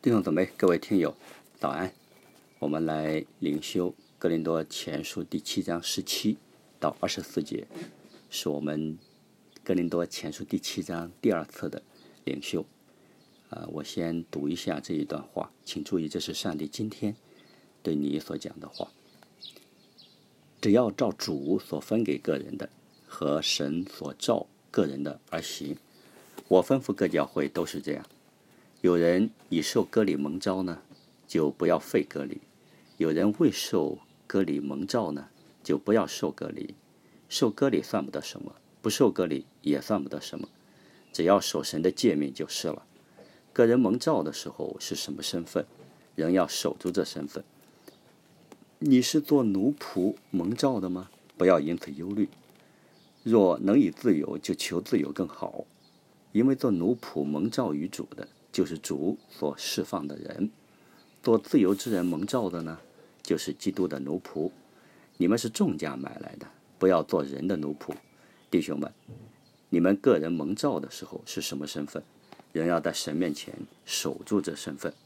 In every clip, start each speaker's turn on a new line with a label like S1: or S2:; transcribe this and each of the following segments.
S1: 弟兄姊妹，各位听友，早安！我们来灵修哥林多前书第7章17到24节，是我们哥林多前书第7章第二次的灵修。我先读一下这一段话，请注意，这是上帝今天对你所讲的话。只要照主所分给个人的和神所照个人的而行。我吩咐各教会都是这样。有人已受割礼蒙召呢，就不要废割礼；有人未受割礼蒙召呢，就不要受割礼。受割礼算不得什么，不受割礼也算不得什么，只要守神的诫命就是了。个人蒙召的时候是什么身份，仍要守住这身份。你是做奴仆蒙召的吗？不要因此忧虑。若能以自由，就求自由更好，因为做奴仆蒙召于主的，就是主所释放的人。做自由之人蒙召的呢，就是基督的奴仆。你们是重价买来的，不要做人的奴仆。弟兄们，你们个人蒙召的时候是什么身份，仍要在神面前守住这身份。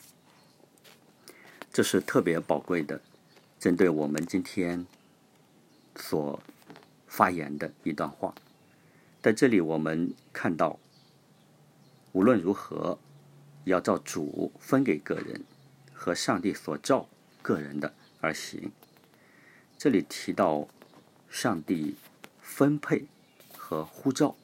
S1: 这是特别宝贵的，针对我们今天所发言的一段话。在这里我们看到，无论如何要照主分给个人和上帝所照个人的而行。这里提到上帝分配和呼召，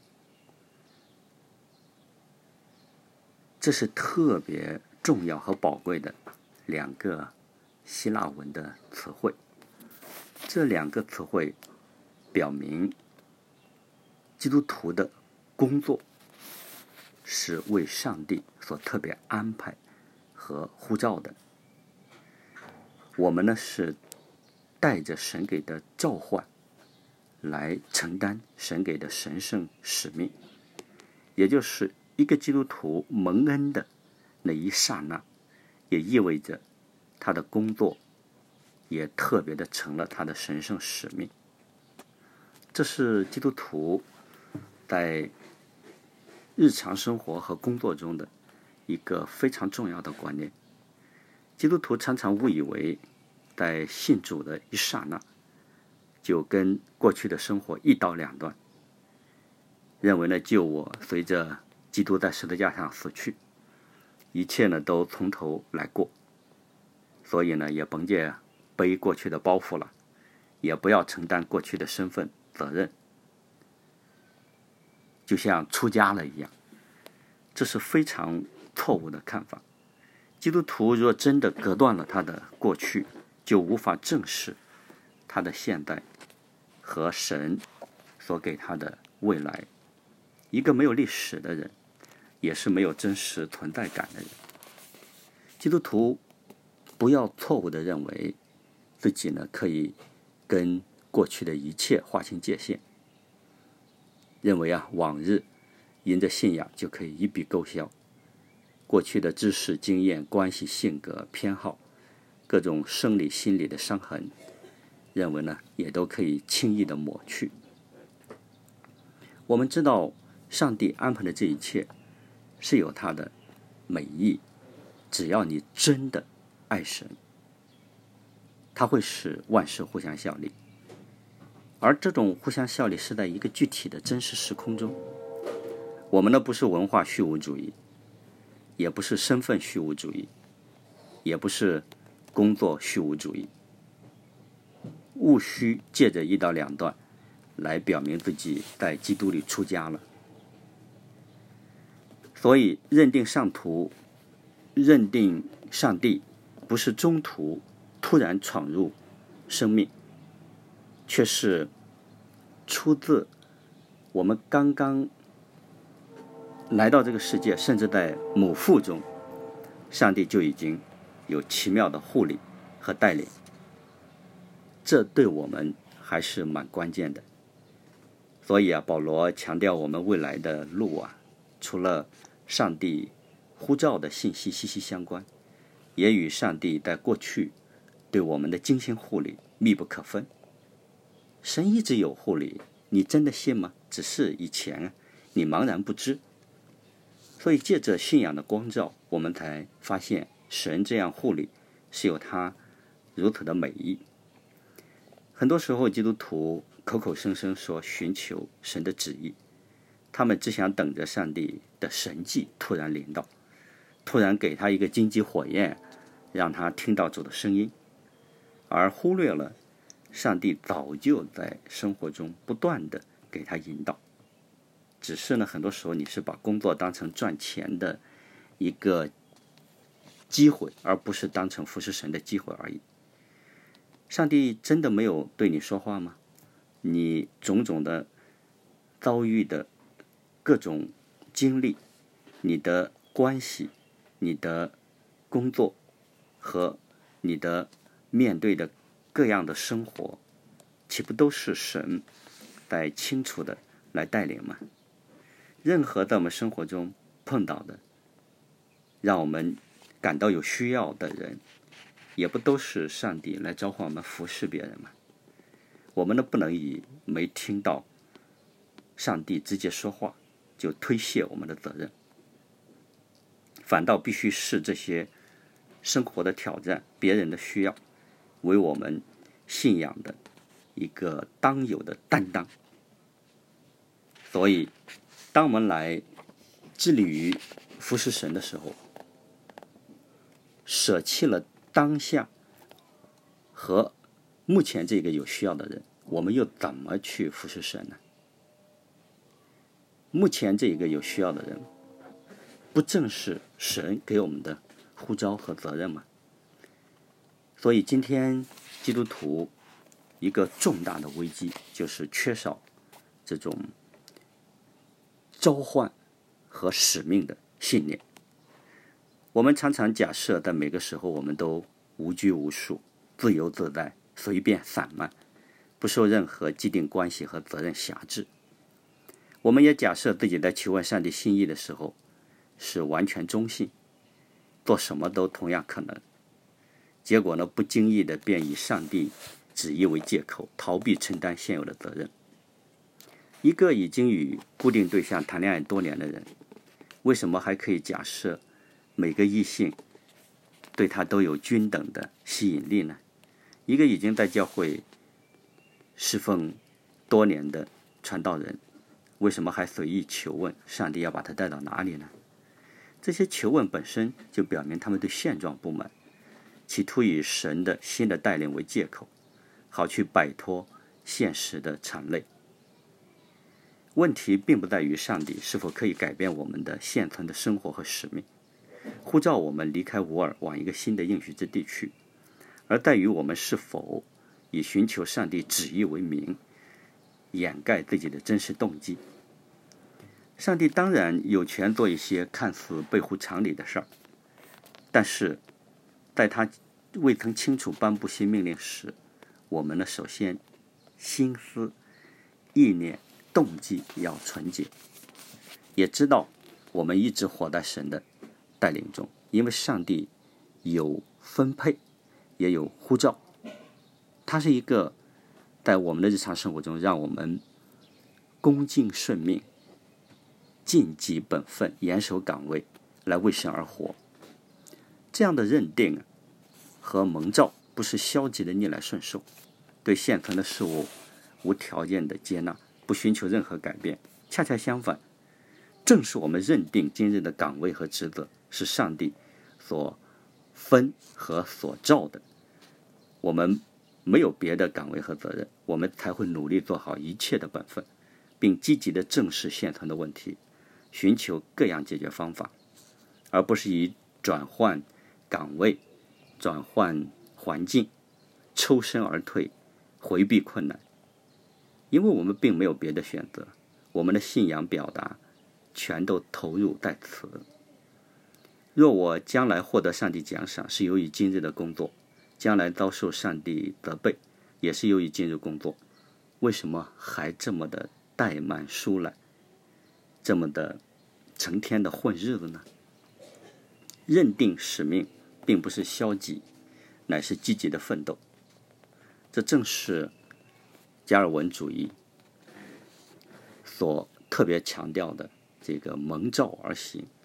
S1: 这是特别重要和宝贵的两个希腊文的词汇。这两个词汇表明基督徒的工作是为上帝所特别安排和呼召的。我们呢是带着神给的召唤来承担神给的神圣使命，也就是一个基督徒蒙恩的那一刹那，也意味着他的工作也特别的成了他的神圣使命。这是基督徒在日常生活和工作中的一个非常重要的观念。基督徒常常误以为在信主的一刹那就跟过去的生活一刀两断，认为呢救我随着基督在十字架上死去，一切呢都从头来过，所以呢也甭介背过去的包袱了，也不要承担过去的身份责任，就像出家了一样。这是非常错误的看法。基督徒若真的隔断了他的过去，就无法正视他的现在和神所给他的未来。一个没有历史的人，也是没有真实存在感的人。基督徒不要错误地认为自己呢可以跟过去的一切划清界限，认为往日因着信仰就可以一笔勾销，过去的知识、经验、关系、性格、偏好，各种生理、心理的伤痕，认为呢也都可以轻易的抹去。我们知道上帝安排的这一切是有他的美意，只要你真的爱神，他会使万事互相效力。而这种互相效力是在一个具体的真实时空中。我们呢不是文化虚无主义，也不是身份虚无主义，也不是工作虚无主义，务须借着一刀两断来表明自己在基督里出家了。所以认定上帝不是中途突然闯入生命，却是出自我们刚刚来到这个世界，甚至在母腹中，上帝就已经有奇妙的护理和带领。这对我们还是蛮关键的。所以保罗强调我们未来的路除了上帝呼召的信息息息相关，也与上帝在过去对我们的精心护理密不可分。神一直有护理，你真的信吗？只是以前你茫然不知。 所以借着信仰的光照，我们才发现神这样护理是有他如此的美意。很多时候基督徒口口声声说寻求神的旨意，他们只想等着上帝的神迹突然临到，突然给他一个荆棘火焰，让他听到主的声音，而忽略了上帝早就在生活中不断的给他引导。只是呢，很多时候你是把工作当成赚钱的一个机会，而不是当成服侍神的机会而已。上帝真的没有对你说话吗？你种种的遭遇的各种经历，你的关系，你的工作和你的面对的各样的生活，岂不都是神在清楚的来带领吗？任何在我们生活中碰到的让我们感到有需要的人，也不都是上帝来召唤我们服侍别人吗？我们呢，不能以没听到上帝直接说话就推卸我们的责任，反倒必须视这些生活的挑战、别人的需要为我们信仰的一个当有的担当。所以当我们来致力于服侍神的时候，舍弃了当下和目前这个有需要的人，我们又怎么去服侍神呢？目前这个有需要的人，不正是神给我们的呼召和责任吗？所以今天基督徒一个重大的危机，就是缺少这种召唤和使命的信念。我们常常假设在每个时候我们都无拘无束、自由自在、随便散漫，不受任何既定关系和责任辖制。我们也假设自己在求问上帝心意的时候是完全中性，做什么都同样可能。结果呢，不经意的便以上帝旨意为借口，逃避承担现有的责任。一个已经与固定对象谈恋爱多年的人，为什么还可以假设每个异性对他都有均等的吸引力呢？一个已经在教会侍奉多年的传道人，为什么还随意求问上帝要把他带到哪里呢？这些求问本身就表明他们对现状不满，企图以神的新的带领为借口，好去摆脱现实的缠累。问题并不在于上帝是否可以改变我们的现存的生活和使命，呼召我们离开吾尔往一个新的应许之地去，而在于我们是否以寻求上帝旨意为名，掩盖自己的真实动机。上帝当然有权做一些看似背乎常理的事儿，但是在他未曾清楚颁布新命令时，我们呢，首先心思、意念、动机要纯洁，也知道我们一直活在神的带领中，因为上帝有分配，也有呼召。他是一个在我们的日常生活中让我们恭敬顺命、尽己本分、严守岗位，来为神而活。这样的认定和蒙召不是消极的逆来顺受，对现存的事物无条件的接纳，不寻求任何改变。恰恰相反，正是我们认定今日的岗位和职责是上帝所分和所召的，我们没有别的岗位和责任，我们才会努力做好一切的本分，并积极的正视现存的问题，寻求各样解决方法，而不是以转换岗位、转换环境抽身而退，回避困难。因为我们并没有别的选择，我们的信仰表达全都投入在此。若我将来获得上帝奖赏，是由于今日的工作，将来遭受上帝责备，也是由于今日工作，为什么还这么的怠慢疏懒，这么的成天的混日子呢？认定使命并不是消极，乃是积极的奋斗。这正是加尔文主义所特别强调的这个蒙召而行，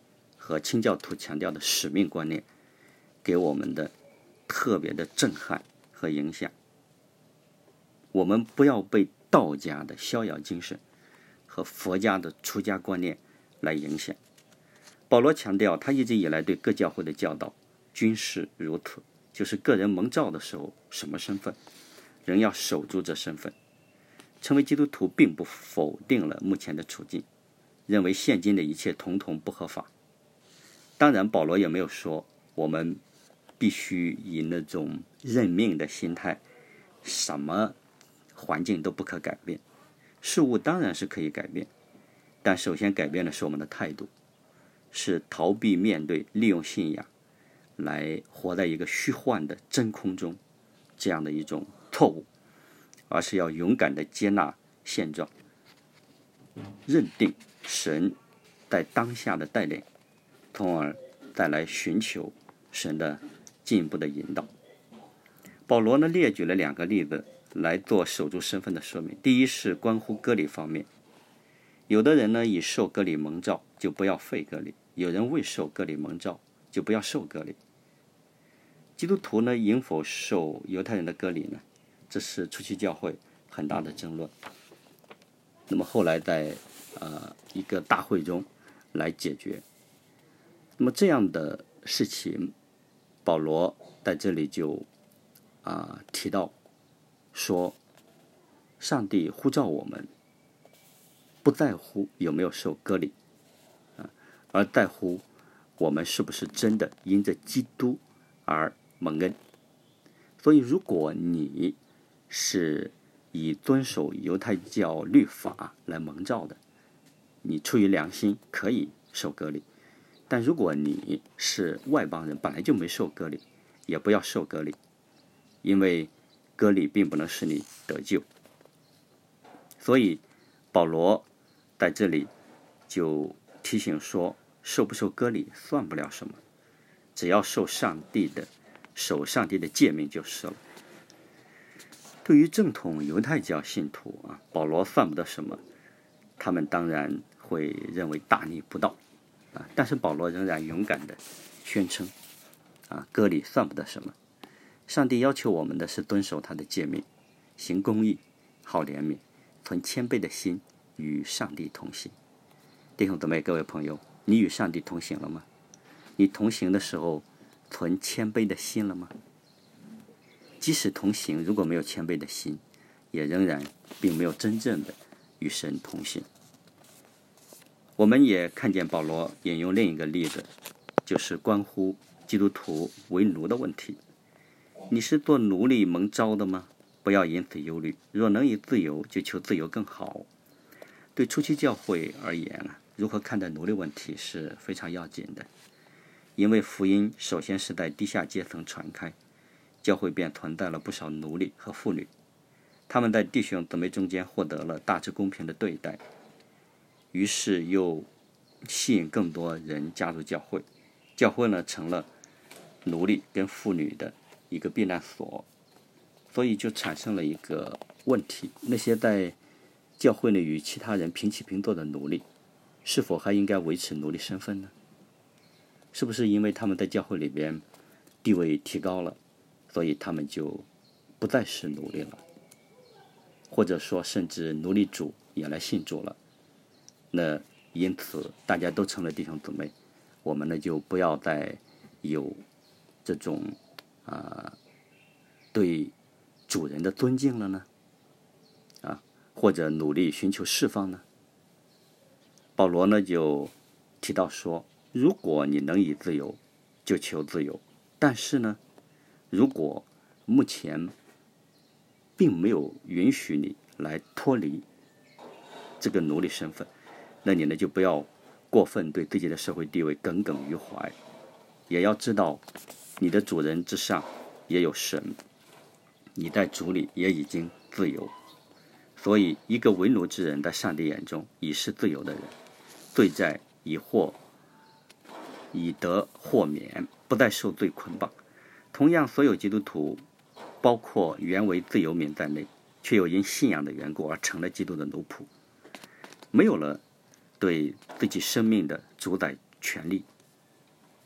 S1: 和清教徒强调的使命观念给我们的特别的震撼和影响。我们不要被道家的逍遥精神和佛家的出家观念来影响。保罗强调，他一直以来对各教会的教导均是如此，就是个人蒙召的时候什么身份，人要守住这身份。成为基督徒并不否定了目前的处境，认为现今的一切统统不合法。当然，保罗也没有说我们必须以那种认命的心态，什么环境都不可改变。事物当然是可以改变，但首先改变的是我们的态度，是逃避面对，利用信仰来活在一个虚幻的真空中，这样的一种错误，而是要勇敢地接纳现状，认定神在当下的带领，从而再来寻求神的进一步的引导。保罗呢列举了2个例子来做守住身份的说明。第一是关乎割礼方面，有的人呢以受割礼蒙召，就不要废割礼；有人未受割礼蒙召，就不要受割礼。基督徒呢应否受犹太人的割礼呢？这是初期教会很大的争论。那么后来在一个大会中来解决。那么这样的事情，保罗在这里就提到说，上帝呼召我们，不在乎有没有受割礼，而在乎我们是不是真的因着基督而蒙恩。所以如果你是以遵守犹太教律法来蒙召的，你出于良心可以受割礼。但如果你是外邦人，本来就没受割礼，也不要受割礼，因为割礼并不能使你得救。所以保罗在这里就提醒说，受不受割礼算不了什么，只要守上帝的诫命就是了。对于正统犹太教信徒保罗算不得什么，他们当然会认为大逆不道但是保罗仍然勇敢地宣称割礼算不得什么。上帝要求我们的是遵守他的诫命，行公义，好怜悯，存谦卑的心，与上帝同行。弟兄姊妹，各位朋友，你与上帝同行了吗？你同行的时候存谦卑的心了吗？即使同行，如果没有谦卑的心，也仍然并没有真正的与神同行。我们也看见保罗引用另一个例子，就是关乎基督徒为奴的问题。你是做奴隶蒙召的吗？不要因此忧虑，若能以自由，就求自由更好。对初期教会而言如何看待奴隶问题是非常要紧的，因为福音首先是在地下阶层传开，教会便存在了不少奴隶和妇女，他们在弟兄姊妹中间获得了大致公平的对待，于是又吸引更多人加入教会。教会呢成了奴隶跟妇女的一个避难所，所以就产生了一个问题，那些在教会内与其他人平起平坐的奴隶，是否还应该维持奴隶身份呢？是不是因为他们在教会里边地位提高了，所以他们就不再是奴隶了？或者说甚至奴隶主也来信主了，那因此大家都成了弟兄姊妹，我们呢就不要再有这种对主人的尊敬了呢？或者努力寻求释放呢？保罗呢就提到说，如果你能以自由，就求自由。但是呢，如果目前并没有允许你来脱离这个奴隶身份，那你呢就不要过分对自己的社会地位耿耿于怀，也要知道你的主人之上也有神，你在主里也已经自由。所以一个为奴之人在上帝眼中已是自由的人，罪在已得豁免，不再受罪捆绑。同样，所有基督徒，包括原为自由民在内，却又因信仰的缘故而成了基督的奴仆，没有了对自己生命的主宰权利，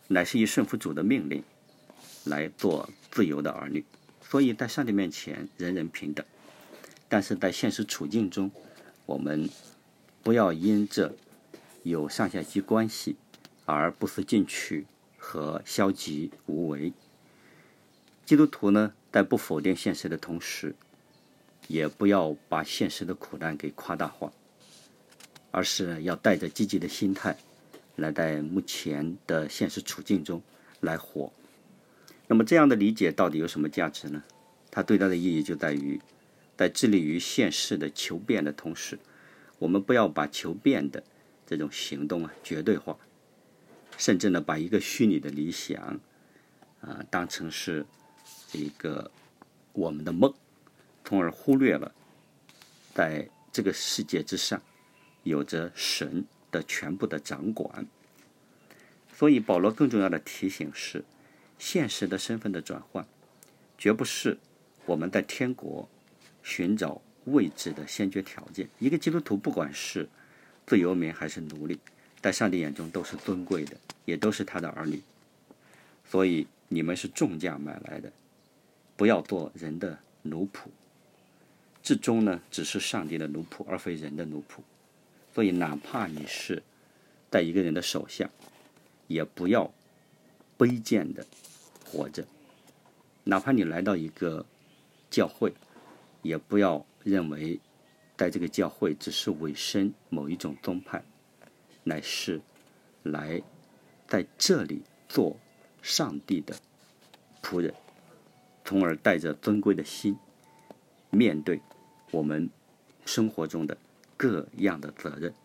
S1: 乃是以顺服主的命令来做自由的儿女。所以在上帝面前人人平等，但是在现实处境中，我们不要因着有上下级关系而不思进取和消极无为。基督徒呢，在不否定现实的同时，也不要把现实的苦难给夸大化，而是要带着积极的心态来在目前的现实处境中来活。那么这样的理解到底有什么价值呢？它最大的意义就在于，在致力于现世的求变的同时，我们不要把求变的这种行动绝对化，甚至呢把一个虚拟的理想当成是一个我们的梦，从而忽略了在这个世界之上有着神的全部的掌管。所以保罗更重要的提醒是，现实的身份的转换绝不是我们在天国寻找位置的先决条件。一个基督徒不管是自由民还是奴隶，在上帝眼中都是尊贵的，也都是他的儿女。所以你们是重价买来的，不要做人的奴仆，至终呢只是上帝的奴仆，而非人的奴仆。所以哪怕你是在一个人的手下，也不要卑贱的活着。哪怕你来到一个教会，也不要认为在这个教会只是委身某一种宗派，乃是来在这里做上帝的仆人，从而带着尊贵的心面对我们生活中的各样的责任。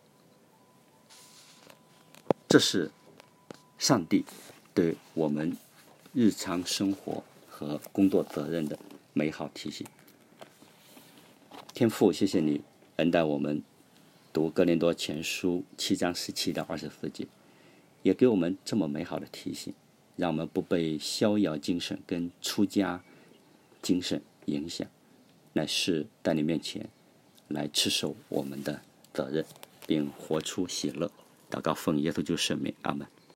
S1: 这是上帝对我们日常生活和工作责任的美好提醒。天父，谢谢你恩待我们读哥林多前书7章17到24节，也给我们这么美好的提醒，让我们不被逍遥精神跟出家精神影响，乃是在你面前来持守我们的责任，并活出喜乐。祷告奉耶稣基督圣名，阿们。